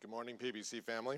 Good morning, PBC family.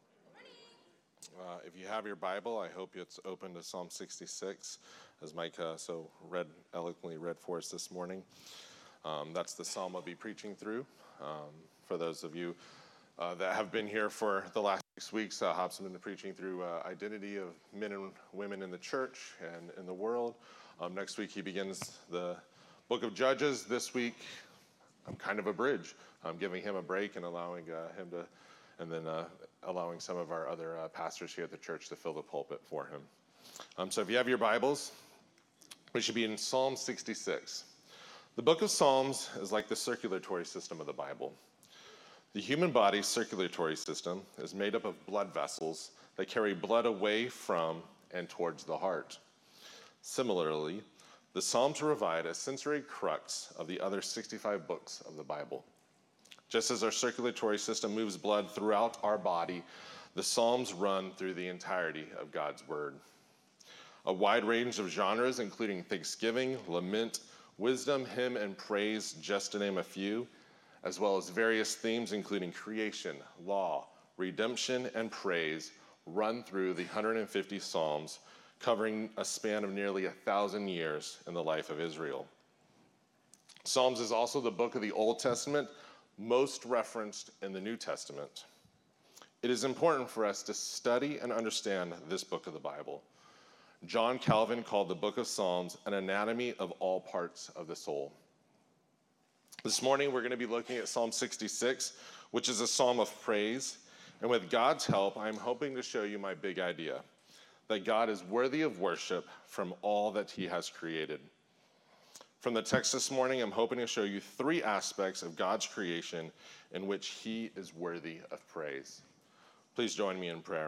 If you have your Bible, I hope it's open to Psalm 66, as Mike eloquently read for us this morning. That's the psalm I'll be preaching through. For those of you that have been here for the last 6 weeks, Hobson been preaching through identity of men and women in the church and in the world. Next week he begins the book of Judges. This week I'm kind of a bridge. I'm giving him a break and allowing him to, and then allowing some of our other pastors here at the church to fill the pulpit for him. So if you have your Bibles, we should be in Psalm 66. The book of Psalms is like the circulatory system of the Bible. The human body's circulatory system is made up of blood vessels that carry blood away from and towards the heart. Similarly, the Psalms provide a sensory crux of the other 65 books of the Bible. Just as our circulatory system moves blood throughout our body, the Psalms run through the entirety of God's Word. A wide range of genres, including thanksgiving, lament, wisdom, hymn, and praise, just to name a few, as well as various themes including creation, law, redemption, and praise, run through the 150 Psalms, covering a span of nearly 1,000 years in the life of Israel. Psalms is also the book of the Old Testament most referenced in the New Testament. It is important for us to study and understand this book of the Bible. John Calvin called the book of Psalms an anatomy of all parts of the soul. This morning we're going to be looking at Psalm 66, which is a psalm of praise. And with God's help, I'm hoping to show you my big idea, that God is worthy of worship from all that he has created. From the text this morning, I'm hoping to show you 3 aspects of God's creation in which he is worthy of praise. Please join me in prayer.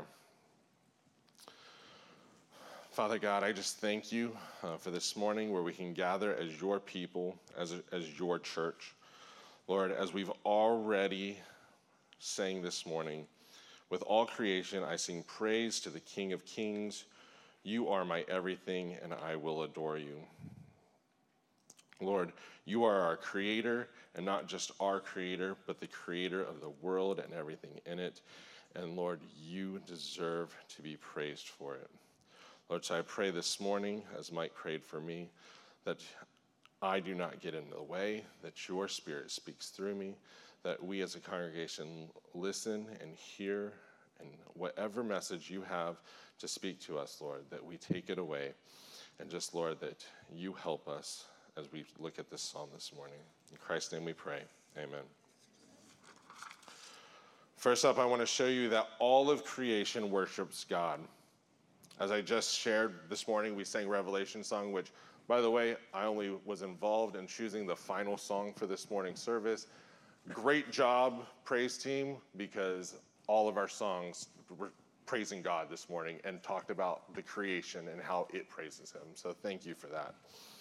Father God, I just thank you for this morning where we can gather as your people, as your church. Lord, as we've already sang this morning, with all creation, I sing praise to the King of Kings. You are my everything, and I will adore you. Lord, you are our creator, and not just our creator, but the creator of the world and everything in it. And Lord, you deserve to be praised for it. Lord, so I pray this morning, as Mike prayed for me, that I do not get in the way, that your Spirit speaks through me, that we as a congregation listen and hear, and whatever message you have to speak to us, Lord, that we take it away. And just, Lord, that you help us as we look at this psalm this morning. In Christ's name we pray. Amen. First up, I want to show you that all of creation worships God. As I just shared this morning, we sang Revelation song, which, by the way, I only was involved in choosing the final song for this morning's service. Great job, praise team, because all of our songs were praising God this morning and talked about the creation and how it praises him. So thank you for that.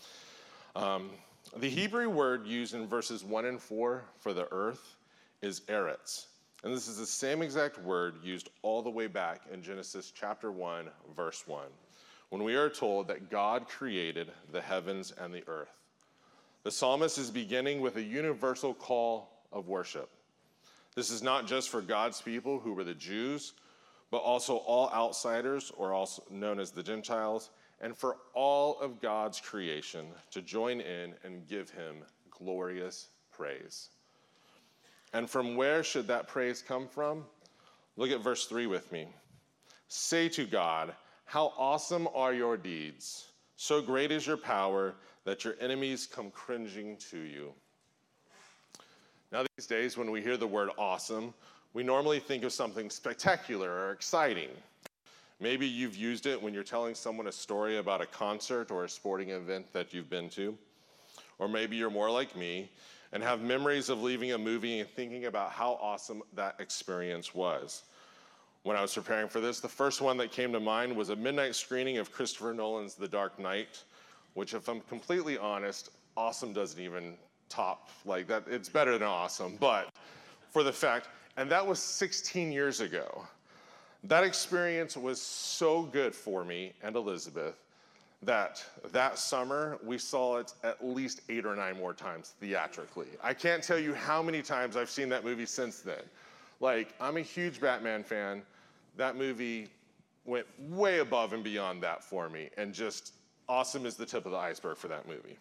The Hebrew word used in verses 1 and 4 for the earth is eretz. And this is the same exact word used all the way back in Genesis chapter 1, verse 1, when we are told that God created the heavens and the earth. The psalmist is beginning with a universal call of worship. This is not just for God's people who were the Jews, but also all outsiders, or also known as the Gentiles, and for all of God's creation to join in and give him glorious praise. And from where should that praise come from? Look at verse 3 with me. Say to God, how awesome are your deeds. So great is your power that your enemies come cringing to you. Now these days, when we hear the word awesome, we normally think of something spectacular or exciting. Maybe you've used it when you're telling someone a story about a concert or a sporting event that you've been to. Or maybe you're more like me and have memories of leaving a movie and thinking about how awesome that experience was. When I was preparing for this, the first one that came to mind was a midnight screening of Christopher Nolan's The Dark Knight, which, if I'm completely honest, awesome doesn't even top like that. It's better than awesome, but for the fact, and that was 16 years ago. That experience was so good for me and Elizabeth that summer we saw it at least 8 or 9 more times theatrically. I can't tell you how many times I've seen that movie since then. Like, I'm a huge Batman fan. That movie went way above and beyond that for me, and just awesome is the tip of the iceberg for that movie.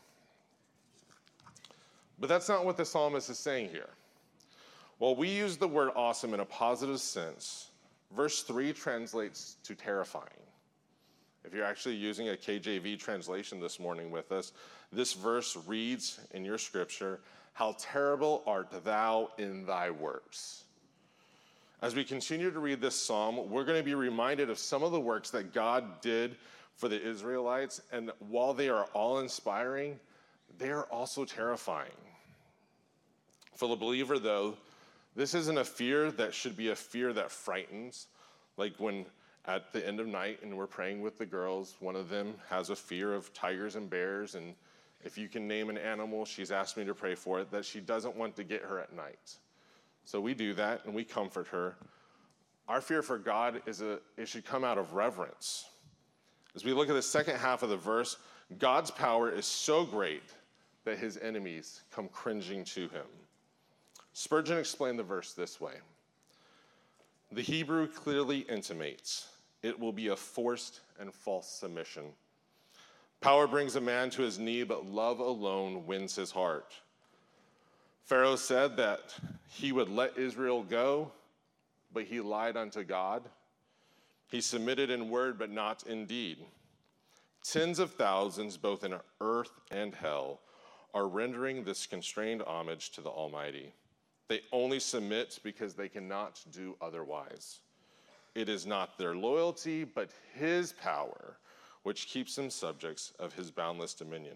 But that's not what the psalmist is saying here. While we use the word awesome in a positive sense, verse 3 translates to terrifying. If you're actually using a KJV translation this morning with us, this verse reads in your scripture, "How terrible art thou in thy works." As we continue to read this psalm, we're going to be reminded of some of the works that God did for the Israelites, and while they are awe-inspiring, they are also terrifying. For the believer, though, this isn't a fear that should be a fear that frightens, like when at the end of night and we're praying with the girls, one of them has a fear of tigers and bears, and if you can name an animal, she's asked me to pray for it, that she doesn't want to get her at night. So we do that and we comfort her. Our fear for God it should come out of reverence. As we look at the second half of the verse, God's power is so great that his enemies come cringing to him. Spurgeon explained the verse this way. The Hebrew clearly intimates it will be a forced and false submission. Power brings a man to his knee, but love alone wins his heart. Pharaoh said that he would let Israel go, but he lied unto God. He submitted in word, but not in deed. Tens of thousands, both in earth and hell, are rendering this constrained homage to the Almighty. They only submit because they cannot do otherwise. It is not their loyalty, but his power, which keeps them subjects of his boundless dominion.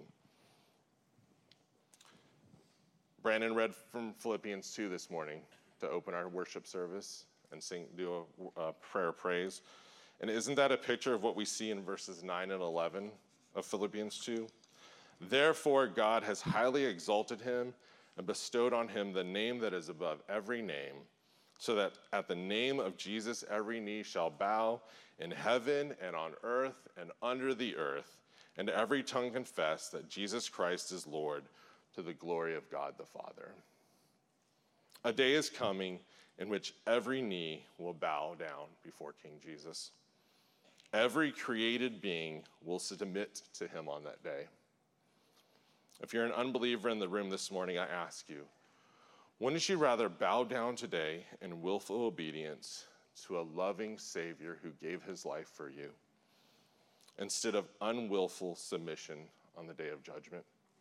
Brandon read from Philippians 2 this morning to open our worship service and do a prayer of praise. And isn't that a picture of what we see in verses 9 and 11 of Philippians 2? Therefore, God has highly exalted him and bestowed on him the name that is above every name, so that at the name of Jesus every knee shall bow in heaven and on earth and under the earth, and every tongue confess that Jesus Christ is Lord, to the glory of God the Father. A day is coming in which every knee will bow down before King Jesus. Every created being will submit to him on that day. If you're an unbeliever in the room this morning, I ask you, wouldn't you rather bow down today in willful obedience to a loving Savior who gave his life for you, instead of unwillful submission on the day of judgment?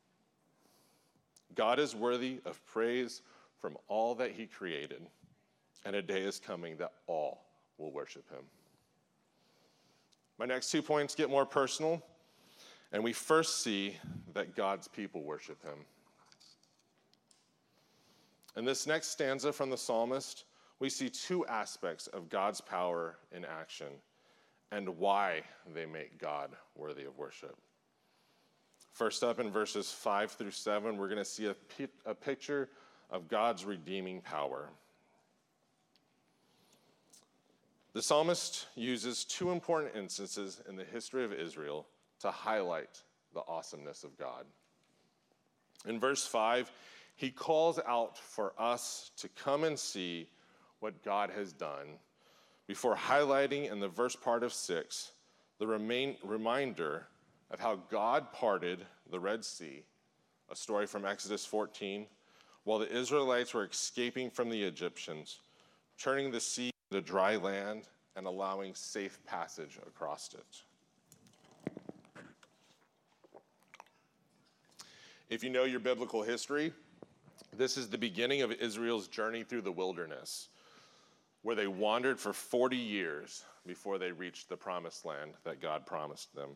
God is worthy of praise from all that he created, and a day is coming that all will worship him. My next 2 points get more personal, and we first see that God's people worship him. In this next stanza from the psalmist, we see 2 aspects of God's power in action and why they make God worthy of worship. First up, in verses 5 through 7, we're going to see a picture of God's redeeming power. The psalmist uses 2 important instances in the history of Israel to highlight the awesomeness of God. In verse 5, he calls out for us to come and see what God has done, before highlighting in the verse part of 6 the reminder of how God parted the Red Sea, a story from Exodus 14, while the Israelites were escaping from the Egyptians, turning the sea into dry land and allowing safe passage across it. If you know your biblical history, this is the beginning of Israel's journey through the wilderness, where they wandered for 40 years before they reached the promised land that God promised them.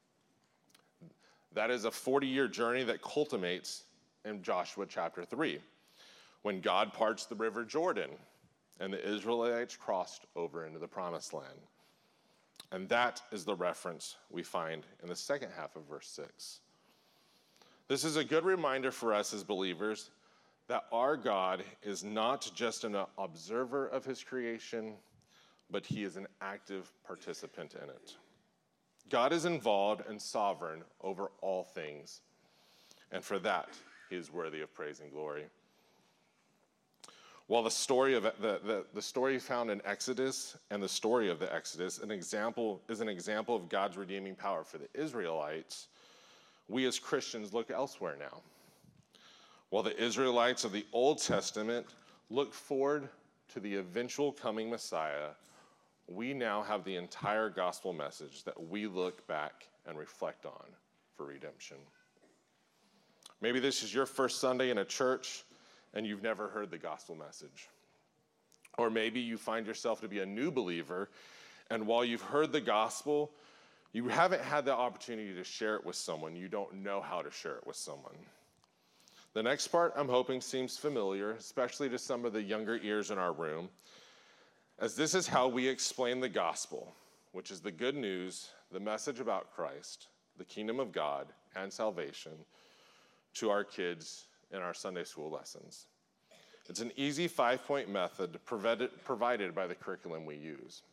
That is a 40-year journey that culminates in Joshua chapter 3, when God parts the river Jordan and the Israelites crossed over into the promised land. And that is the reference we find in the second half of verse 6. This is a good reminder for us as believers that our God is not just an observer of his creation, but he is an active participant in it. God is involved and sovereign over all things, and for that, he is worthy of praise and glory. While the story of the story found in Exodus and the story of the Exodus is an example of God's redeeming power for the Israelites, we as Christians look elsewhere now. While the Israelites of the Old Testament look forward to the eventual coming Messiah, we now have the entire gospel message that we look back and reflect on for redemption. Maybe this is your first Sunday in a church and you've never heard the gospel message. Or maybe you find yourself to be a new believer, and while you've heard the gospel, you haven't had the opportunity to share it with someone. You don't know how to share it with someone. The next part, I'm hoping, seems familiar, especially to some of the younger ears in our room, as this is how we explain the gospel, which is the good news, the message about Christ, the kingdom of God, and salvation to our kids in our Sunday school lessons. It's an easy 5-point method provided by the curriculum we use.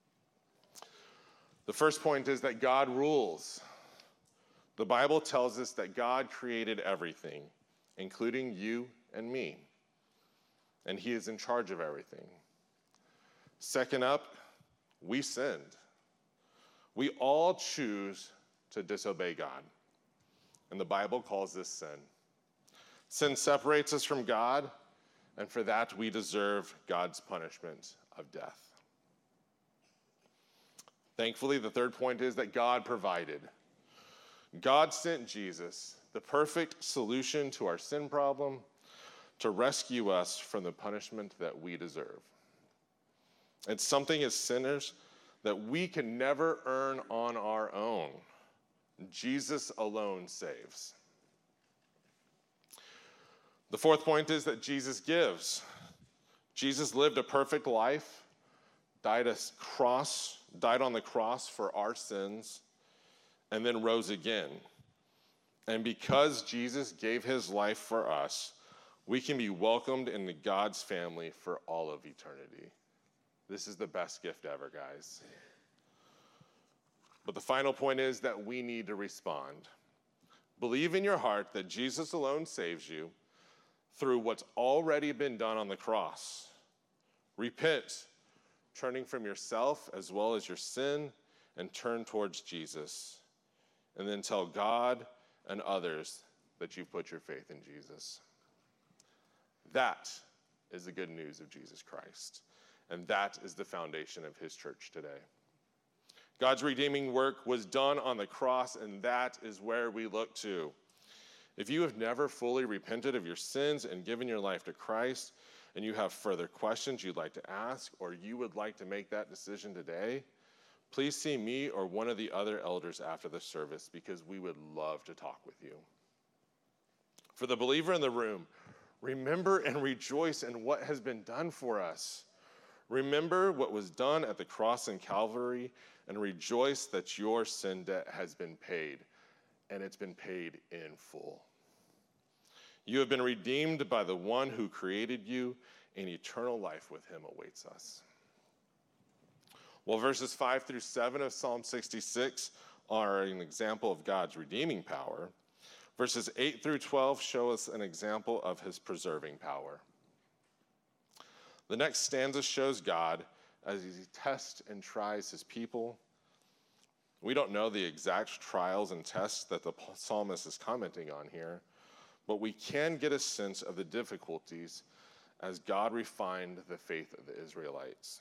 The first point is that God rules. The Bible tells us that God created everything, including you and me, and he is in charge of everything. Second up, we sinned. We all choose to disobey God, and the Bible calls this sin. Sin separates us from God, and for that we deserve God's punishment of death. Thankfully, the third point is that God provided. God sent Jesus, the perfect solution to our sin problem, to rescue us from the punishment that we deserve. It's something as sinners that we can never earn on our own. Jesus alone saves. The fourth point is that Jesus gives. Jesus lived a perfect life, died on the cross for our sins, and then rose again. And because Jesus gave his life for us, we can be welcomed into God's family for all of eternity. This is the best gift ever, guys. But the final point is that we need to respond. Believe in your heart that Jesus alone saves you through what's already been done on the cross. Repent, turning from yourself as well as your sin, and turn towards Jesus. And then tell God and others that you've put your faith in Jesus. That is the good news of Jesus Christ. And that is the foundation of his church today. God's redeeming work was done on the cross, and that is where we look to. If you have never fully repented of your sins and given your life to Christ, and you have further questions you'd like to ask, or you would like to make that decision today, please see me or one of the other elders after the service, because we would love to talk with you. For the believer in the room, remember and rejoice in what has been done for us. Remember what was done at the cross in Calvary, and rejoice that your sin debt has been paid, and it's been paid in full. You have been redeemed by the one who created you, and eternal life with him awaits us. While verses 5 through 7 of Psalm 66 are an example of God's redeeming power, verses 8 through 12 show us an example of his preserving power. The next stanza shows God as he tests and tries his people. We don't know the exact trials and tests that the psalmist is commenting on here, but we can get a sense of the difficulties as God refined the faith of the Israelites.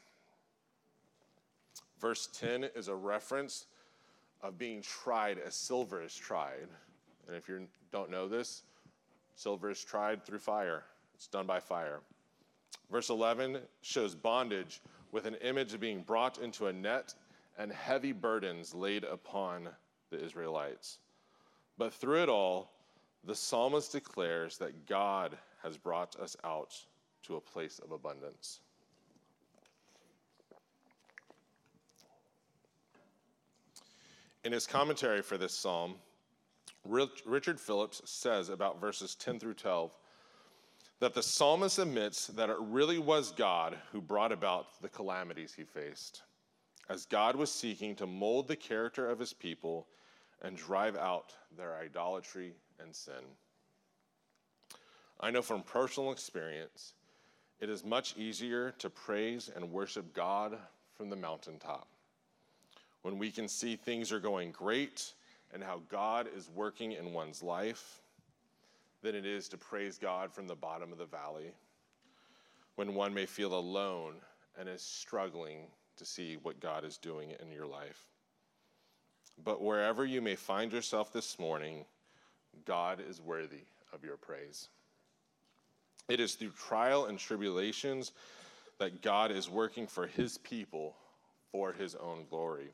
Verse 10 is a reference of being tried as silver is tried. And if you don't know this, silver is tried through fire. It's done by fire. Verse 11 shows bondage with an image of being brought into a net and heavy burdens laid upon the Israelites. But through it all, the psalmist declares that God has brought us out to a place of abundance. In his commentary for this psalm, Richard Phillips says about verses 10 through 12 that the psalmist admits that it really was God who brought about the calamities he faced, as God was seeking to mold the character of his people and drive out their idolatry and sin. I know from personal experience, It is much easier to praise and worship God from the mountaintop, when we can see things are going great and how God is working in one's life, than it is to praise God from the bottom of the valley, when one may feel alone and is struggling to see what God is doing in your life. But wherever you may find yourself this morning, God is worthy of your praise. It is through trial and tribulations that God is working for his people for his own glory.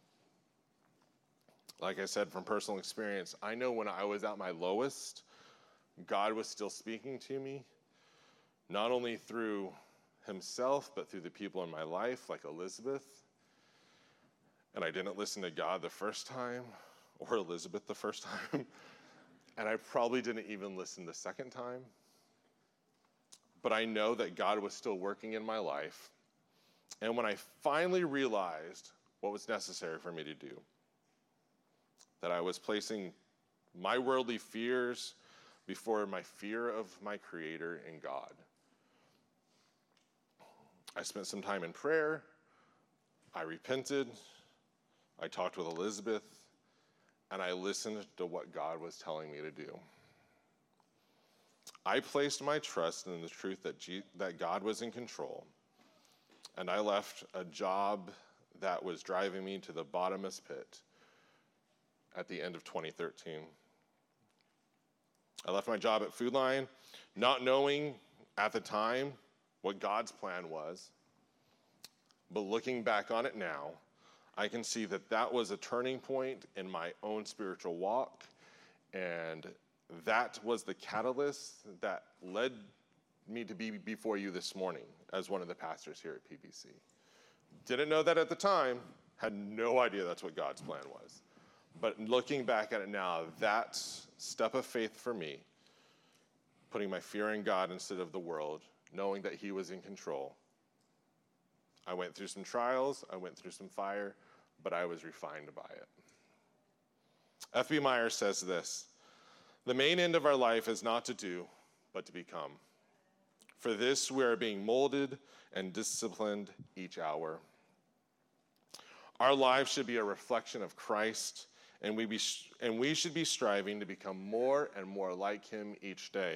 Like I said, from personal experience, I know when I was at my lowest, God was still speaking to me, not only through himself, but through the people in my life, like Elizabeth. And I didn't listen to God the first time, or Elizabeth the first time, and I probably didn't even listen the second time. But I know that God was still working in my life. And when I finally realized what was necessary for me to do, that I was placing my worldly fears before my fear of my Creator and God, I spent some time in prayer, I repented, I talked with Elizabeth, and I listened to what God was telling me to do. I placed my trust in the truth that God was in control, and I left a job that was driving me to the bottomless pit at the end of 2013. I left my job at Food Lion, not knowing at the time what God's plan was, but looking back on it now, I can see that that was a turning point in my own spiritual walk, and that was the catalyst that led me to be before you this morning as one of the pastors here at PBC. Didn't know that at the time, had no idea that's what God's plan was. But looking back at it now, that step of faith for me, putting my fear in God instead of the world, knowing that he was in control. I went through some trials, I went through some fire, but I was refined by it. F.B. Meyer says this: "The main end of our life is not to do, but to become. For this we are being molded and disciplined each hour." Our lives should be a reflection of Christ, and we should be striving to become more and more like him each day.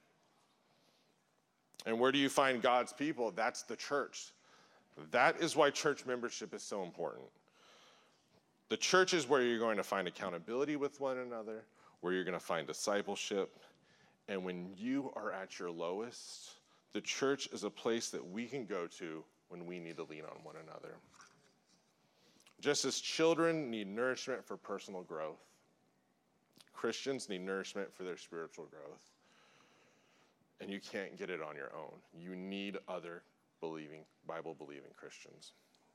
And where do you find God's people? That's the church. That is why church membership is so important. The church is where you're going to find accountability with one another, where you're going to find discipleship. And when you are at your lowest, the church is a place that we can go to when we need to lean on one another. Just as children need nourishment for personal growth, Christians need nourishment for their spiritual growth. And you can't get it on your own. You need other Bible-believing Christians.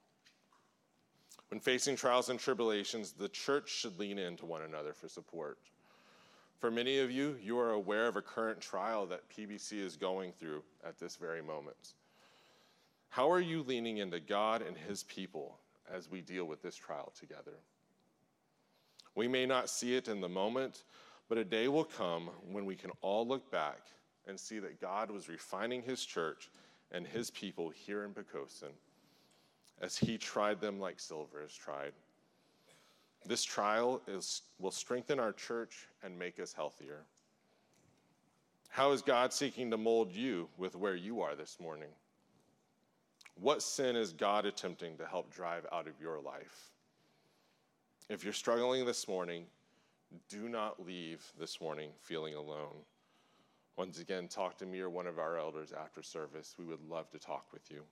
When facing trials and tribulations, the church should lean into one another for support. For many of you, you are aware of a current trial that PBC is going through at this very moment. How are you leaning into God and his people as we deal with this trial together? We may not see it in the moment, but a day will come when we can all look back and see that God was refining his church and his people here in Poquoson as he tried them like silver is tried. This trial will strengthen our church and make us healthier. How is God seeking to mold you with where you are this morning? What sin is God attempting to help drive out of your life? If you're struggling this morning, do not leave this morning feeling alone. Once again, talk to me or one of our elders after service. We would love to talk with you.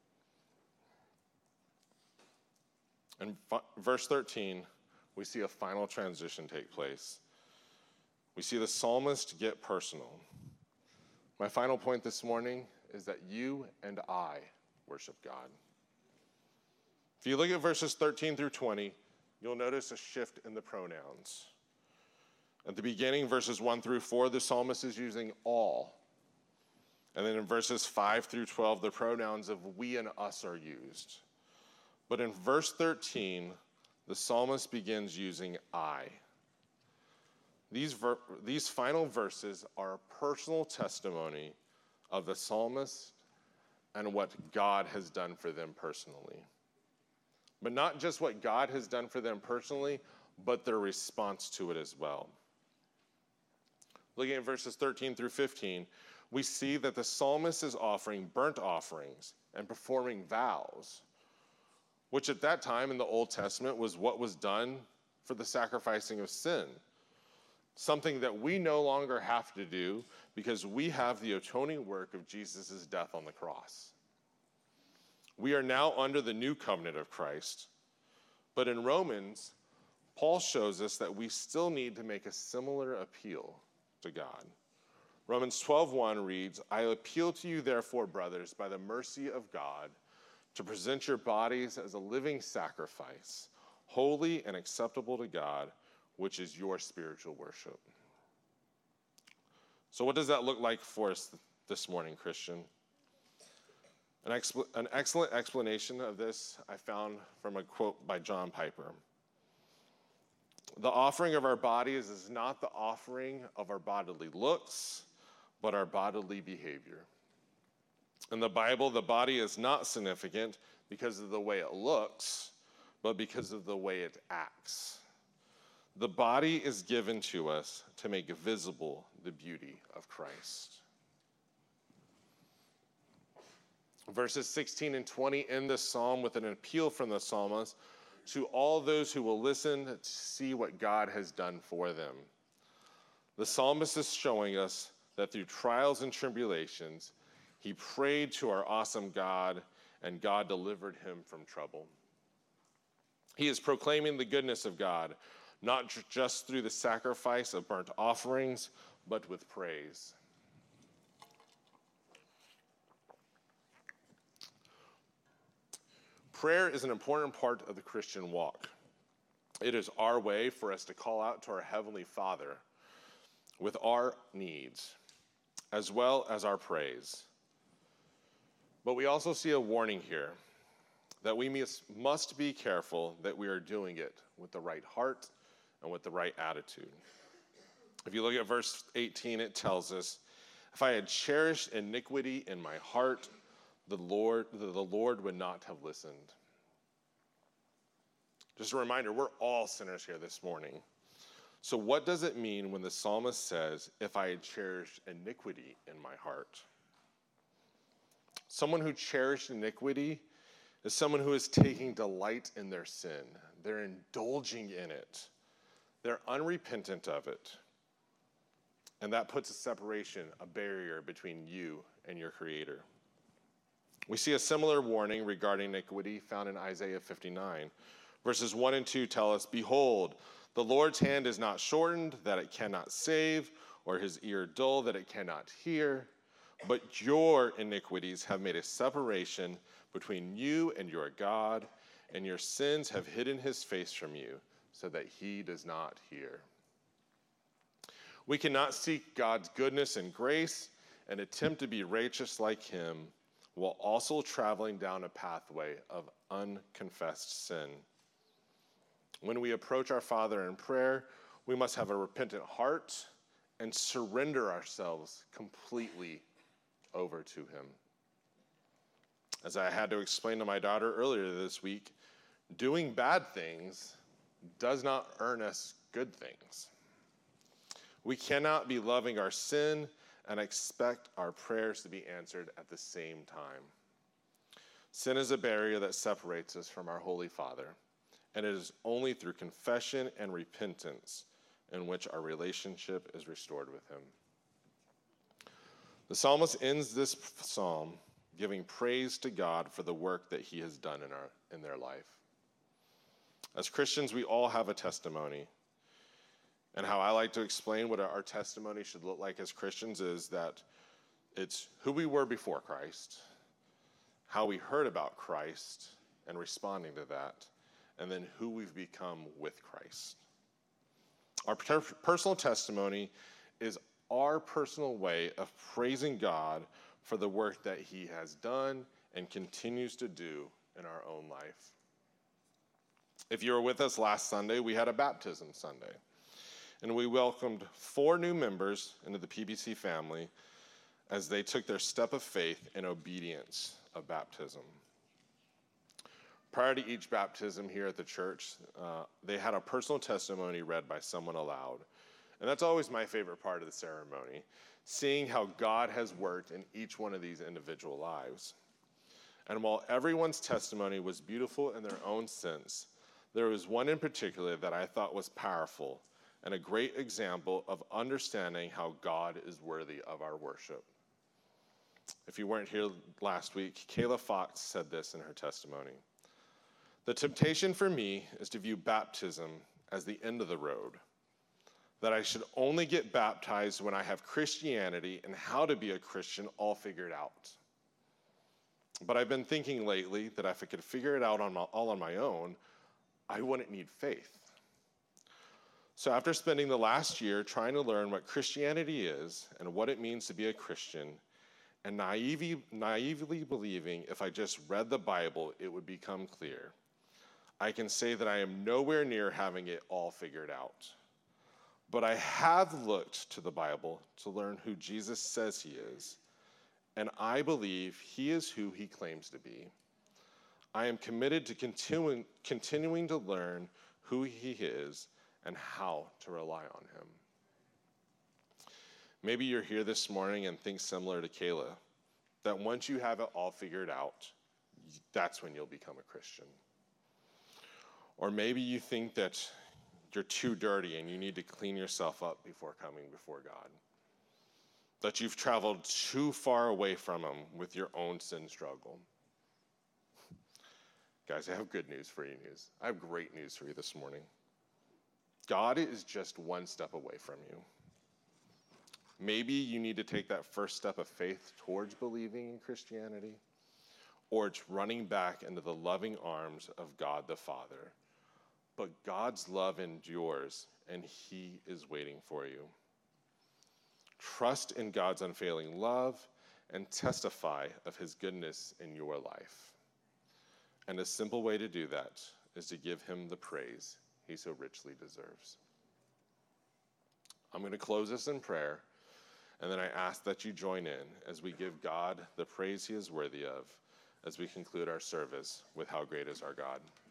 In verse 13, we see a final transition take place. We see the psalmist get personal. My final point this morning is that you and I worship God. If you look at verses 13 through 20, you'll notice a shift in the pronouns. At the beginning, verses 1 through 4, the psalmist is using all. And then in verses 5 through 12, the pronouns of we and us are used. But in verse 13, the psalmist begins using I. These final verses are a personal testimony of the psalmist and what God has done for them personally. But not just what God has done for them personally, but their response to it as well. Looking at verses 13 through 15, we see that the psalmist is offering burnt offerings and performing vows, which at that time in the Old Testament was what was done for the sacrificing of sin. Something that we no longer have to do because we have the atoning work of Jesus' death on the cross. We are now under the new covenant of Christ. But in Romans, Paul shows us that we still need to make a similar appeal to God. Romans 12:1 reads, I appeal to you therefore, brothers, by the mercy of God, to present your bodies as a living sacrifice, holy and acceptable to God, which is your spiritual worship. So what does that look like for us this morning, Christian? An excellent explanation of this I found from a quote by John Piper. The offering of our bodies is not the offering of our bodily looks, but our bodily behavior. In the Bible, the body is not significant because of the way it looks, but because of the way it acts. The body is given to us to make visible the beauty of Christ. Verses 16 and 20 end this psalm with an appeal from the psalmist to all those who will listen to see what God has done for them. The psalmist is showing us that through trials and tribulations, he prayed to our awesome God, and God delivered him from trouble. He is proclaiming the goodness of God, not just through the sacrifice of burnt offerings, but with praise. Prayer is an important part of the Christian walk. It is our way for us to call out to our Heavenly Father with our needs, as well as our praise. But we also see a warning here that we must be careful that we are doing it with the right heart and with the right attitude. If you look at verse 18, it tells us, if I had cherished iniquity in my heart, the Lord would not have listened. Just a reminder, we're all sinners here this morning. So what does it mean when the psalmist says, if I had cherished iniquity in my heart? Someone who cherished iniquity is someone who is taking delight in their sin. They're indulging in it. They're unrepentant of it. And that puts a separation, a barrier between you and your Creator. We see a similar warning regarding iniquity found in Isaiah 59. Verses 1 and 2 tell us, behold, the Lord's hand is not shortened that it cannot save, or his ear dull that it cannot hear. But your iniquities have made a separation between you and your God, and your sins have hidden his face from you, so that he does not hear. We cannot seek God's goodness and grace and attempt to be righteous like him, while also traveling down a pathway of unconfessed sin. When we approach our Father in prayer, we must have a repentant heart and surrender ourselves completely over to him. As I had to explain to my daughter earlier this week, doing bad things does not earn us good things. We cannot be loving our sin and expect our prayers to be answered at the same time. Sin is a barrier that separates us from our Holy Father, and it is only through confession and repentance in which our relationship is restored with him. The psalmist ends this psalm giving praise to God for the work that he has done in their life. As Christians, we all have a testimony. And how I like to explain what our testimony should look like as Christians is that it's who we were before Christ, how we heard about Christ and responding to that, and then who we've become with Christ. Our personal testimony is our personal way of praising God for the work that he has done and continues to do in our own life. If you were with us last Sunday, we had a baptism Sunday. And we welcomed 4 new members into the PBC family as they took their step of faith in obedience of baptism. Prior to each baptism here at the church, they had a personal testimony read by someone aloud. And that's always my favorite part of the ceremony, seeing how God has worked in each one of these individual lives. And while everyone's testimony was beautiful in their own sense, there was one in particular that I thought was powerful and a great example of understanding how God is worthy of our worship. If you weren't here last week, Kayla Fox said this in her testimony. The temptation for me is to view baptism as the end of the road, that I should only get baptized when I have Christianity and how to be a Christian all figured out. But I've been thinking lately that if I could figure it out all on my own, I wouldn't need faith. So after spending the last year trying to learn what Christianity is and what it means to be a Christian, and naively believing if I just read the Bible, it would become clear, I can say that I am nowhere near having it all figured out. But I have looked to the Bible to learn who Jesus says he is, and I believe he is who he claims to be. I am committed to continuing to learn who he is and how to rely on him. Maybe you're here this morning and think similar to Kayla, that once you have it all figured out, that's when you'll become a Christian. Or maybe you think that you're too dirty and you need to clean yourself up before coming before God. That you've traveled too far away from him with your own sin struggle. Guys, I have good news for you. I have great news for you this morning. God is just one step away from you. Maybe you need to take that first step of faith towards believing in Christianity, or it's running back into the loving arms of God the Father. But God's love endures, and he is waiting for you. Trust in God's unfailing love and testify of his goodness in your life. And a simple way to do that is to give him the praise he so richly deserves. I'm going to close this in prayer, and then I ask that you join in as we give God the praise he is worthy of as we conclude our service with How Great Is Our God.